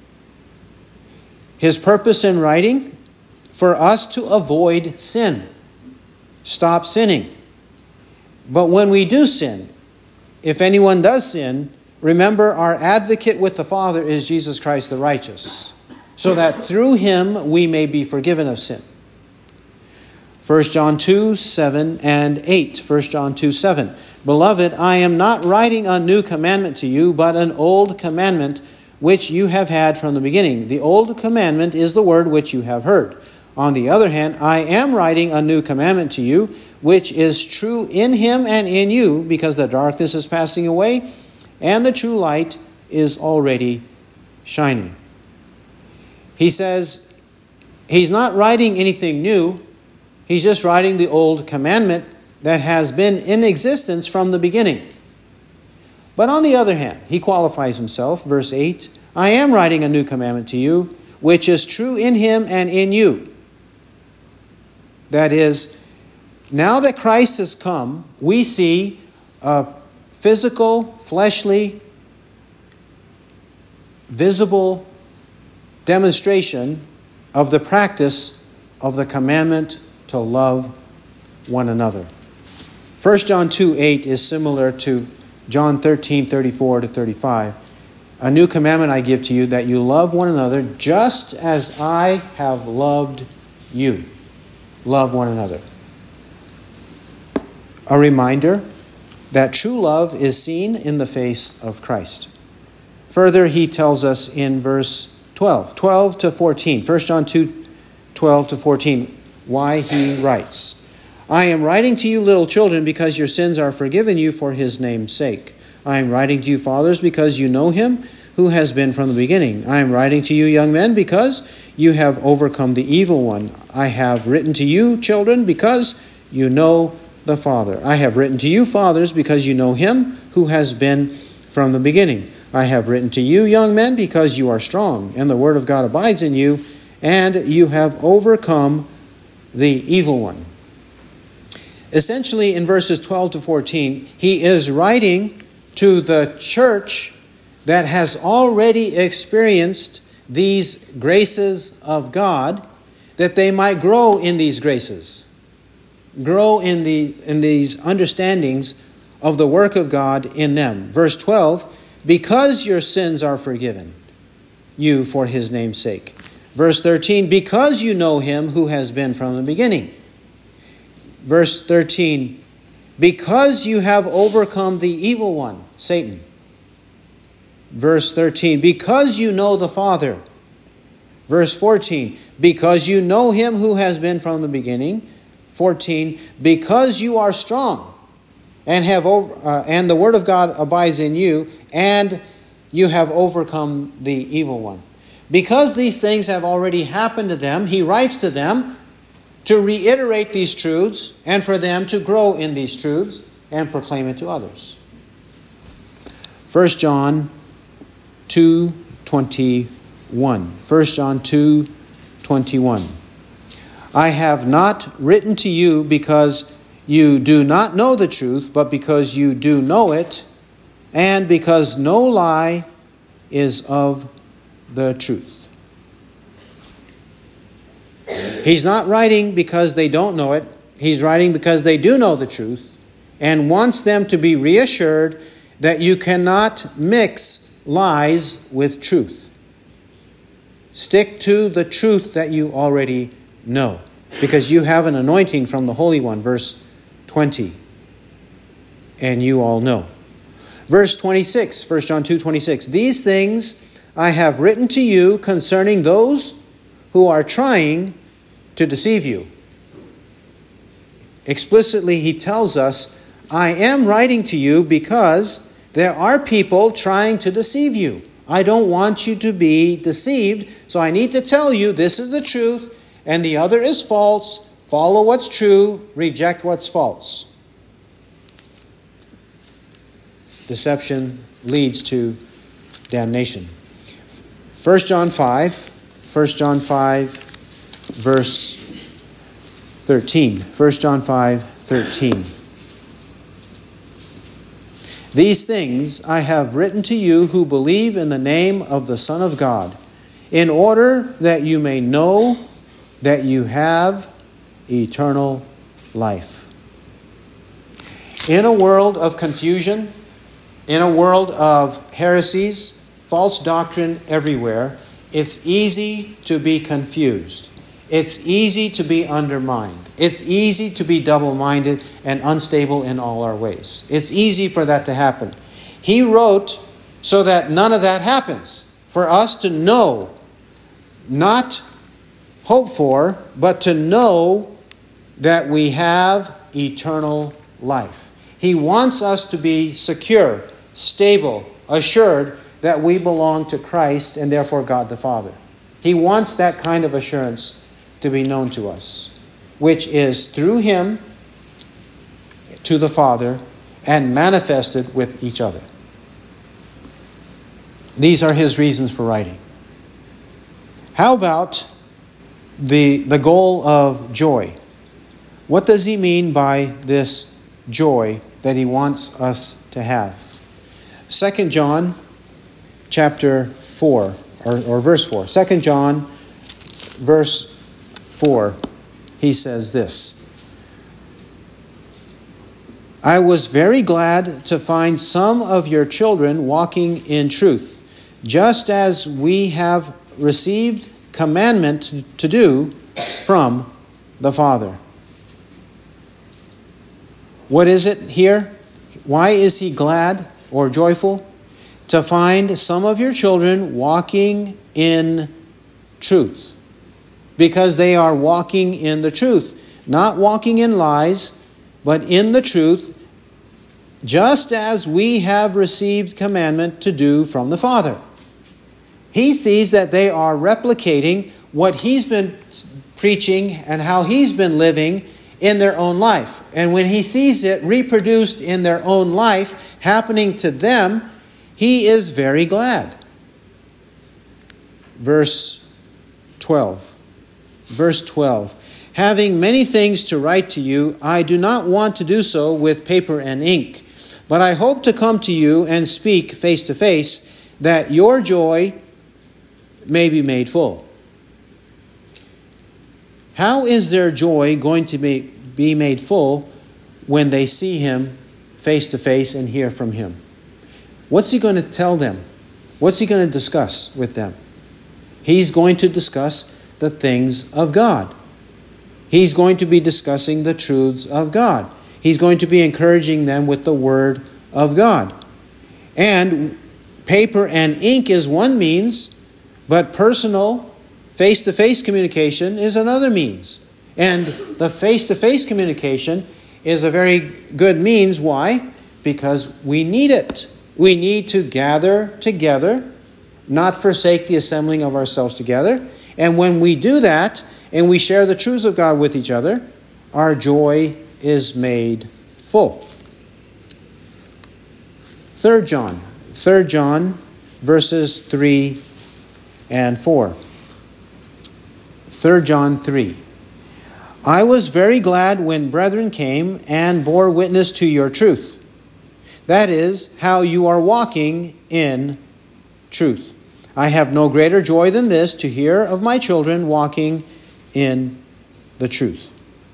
His purpose in writing, for us to avoid sin. Stop sinning. But when we do sin, if anyone does sin, remember our advocate with the Father is Jesus Christ the righteous, so that through him we may be forgiven of sin. 1 John 2, 7 and 8. 1 John 2, 7. Beloved, I am not writing a new commandment to you, but an old commandment which you have had from the beginning. The old commandment is the word which you have heard. On the other hand, I am writing a new commandment to you, which is true in him and in you, because the darkness is passing away, and the true light is already shining. He says he's not writing anything new. He's just writing the old commandment that has been in existence from the beginning. But on the other hand, he qualifies himself. Verse 8, I am writing a new commandment to you, which is true in him and in you. That is, now that Christ has come, we see a physical, fleshly, visible demonstration of the practice of the commandment to love one another. 1 John 2:8 is similar to John 13:34 to 35. A new commandment I give to you, that you love one another just as I have loved you. Love one another. A reminder that true love is seen in the face of Christ. Further, he tells us in verse 12 to 14. 1 John 2:12 to 14, why he writes. I am writing to you, little children, because your sins are forgiven you for his name's sake. I am writing to you, fathers, because you know him who has been from the beginning. I am writing to you, young men, because you have overcome the evil one. I have written to you, children, because you know the Father. I have written to you, fathers, because you know him who has been from the beginning. I have written to you, young men, because you are strong, and the word of God abides in you, and you have overcome the evil one. Essentially, in verses 12 to 14, he is writing to the church that has already experienced these graces of God, that they might grow in these graces, grow in these understandings of the work of God in them. Verse 12, because your sins are forgiven you for his name's sake. Verse 13, because you know him who has been from the beginning. Verse 13, because you have overcome the evil one, Satan. Verse 13, because you know the Father. Verse 14, because you know him who has been from the beginning. 14, because you are strong and and the word of God abides in you, and you have overcome the evil one. Because these things have already happened to them, he writes to them to reiterate these truths and for them to grow in these truths and proclaim it to others. 1 John 2:21. 1 John 2:21. I have not written to you because you do not know the truth, but because you do know it, and because no lie is of the truth. He's not writing because they don't know it. He's writing because they do know the truth and wants them to be reassured that you cannot mix lies with truth. Stick to the truth that you already know, because you have an anointing from the Holy One, verse 20, and you all know. Verse 26, 1 John 2:26. These things I have written to you concerning those who are trying to deceive you. Explicitly, he tells us, I am writing to you because there are people trying to deceive you. I don't want you to be deceived, so I need to tell you this is the truth and the other is false. Follow what's true, reject what's false. Deception leads to damnation. 1 John 5, verse 13. 1 John 5:13. These things I have written to you who believe in the name of the Son of God, in order that you may know that you have eternal life. In a world of confusion, in a world of heresies, false doctrine everywhere, it's easy to be confused. It's easy to be undermined. It's easy to be double-minded and unstable in all our ways. It's easy for that to happen. He wrote so that none of that happens. For us to know, not hope for, but to know that we have eternal life. He wants us to be secure, stable, assured that we belong to Christ and therefore God the Father. He wants that kind of assurance to be known to us, which is through him to the Father and manifested with each other. These are his reasons for writing. How about the goal of joy? What does he mean by this joy that he wants us to have? 2 John chapter 4, or verse 4. 2 John verse 4, he says this. I was very glad to find some of your children walking in truth, just as we have received commandment to do from the Father. What is it here? Why is he glad or joyful? To find some of your children walking in truth. Because they are walking in the truth. Not walking in lies, but in the truth, just as we have received commandment to do from the Father. He sees that they are replicating what he's been preaching and how he's been living in their own life. And when he sees it reproduced in their own life, happening to them, he is very glad. Verse 12. Verse 12. Having many things to write to you, I do not want to do so with paper and ink, but I hope to come to you and speak face to face, that your joy may be made full. How is their joy going to be made full when they see him face to face and hear from him? What's he going to tell them? What's he going to discuss with them? He's going to discuss the things of God. He's going to be discussing the truths of God. He's going to be encouraging them with the Word of God. And paper and ink is one means, but personal, face-to-face communication is another means. And the face-to-face communication is a very good means. Why? Because we need it. We need to gather together, not forsake the assembling of ourselves together. And when we do that, and we share the truths of God with each other, our joy is made full. 3 John, verses 3 and 4. 3 John 3. I was very glad when brethren came and bore witness to your truth. That is, how you are walking in truth. I have no greater joy than this, to hear of my children walking in the truth.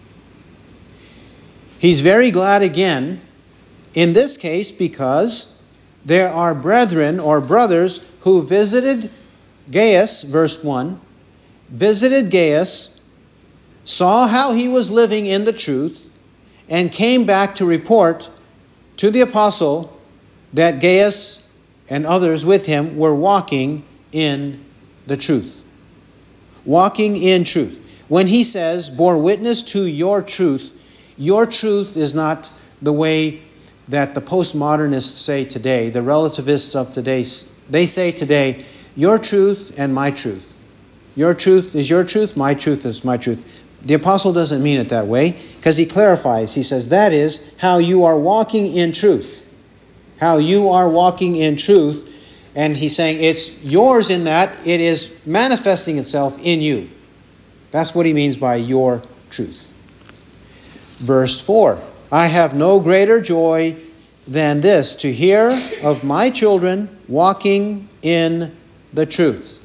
He's very glad again, in this case, because there are brethren or brothers who visited Gaius, verse 1, visited Gaius, saw how he was living in the truth, and came back to report to the apostle that Gaius and others with him were walking in the truth. Walking in truth. When he says, bore witness to your truth is not the way that the postmodernists say today, the relativists of today. They say today, your truth and my truth. Your truth is your truth, my truth is my truth. The apostle doesn't mean it that way, because he clarifies. He says, that is how you are walking in truth. How you are walking in truth. And he's saying it's yours in that it is manifesting itself in you. That's what he means by your truth. Verse 4. I have no greater joy than this, to hear of my children walking in the truth.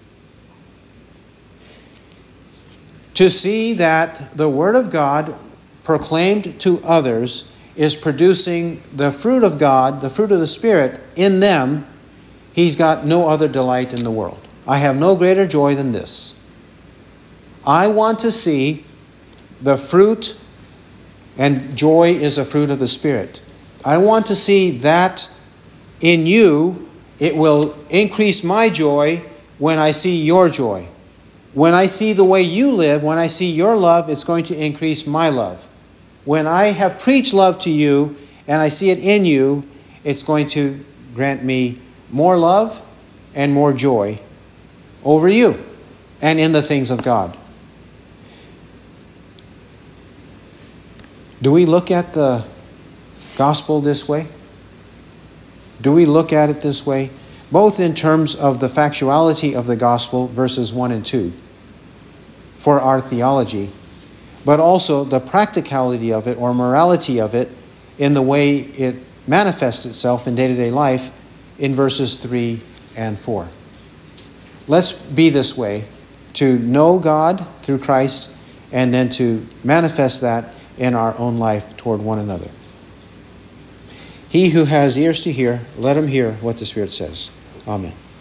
To see that the Word of God proclaimed to others is producing the fruit of God, the fruit of the Spirit in them. He's got no other delight in the world. I have no greater joy than this. I want to see the fruit, and joy is a fruit of the Spirit. I want to see that in you. It will increase my joy when I see your joy. When I see the way you live, when I see your love, it's going to increase my love. When I have preached love to you and I see it in you, it's going to grant me more love and more joy over you and in the things of God. Do we look at the gospel this way? Do we look at it this way? Both in terms of the factuality of the gospel, verses 1 and 2, for our theology, but also the practicality of it or morality of it in the way it manifests itself in day-to-day life in verses 3 and 4. Let's be this way, to know God through Christ and then to manifest that in our own life toward one another. He who has ears to hear, let him hear what the Spirit says. Amen.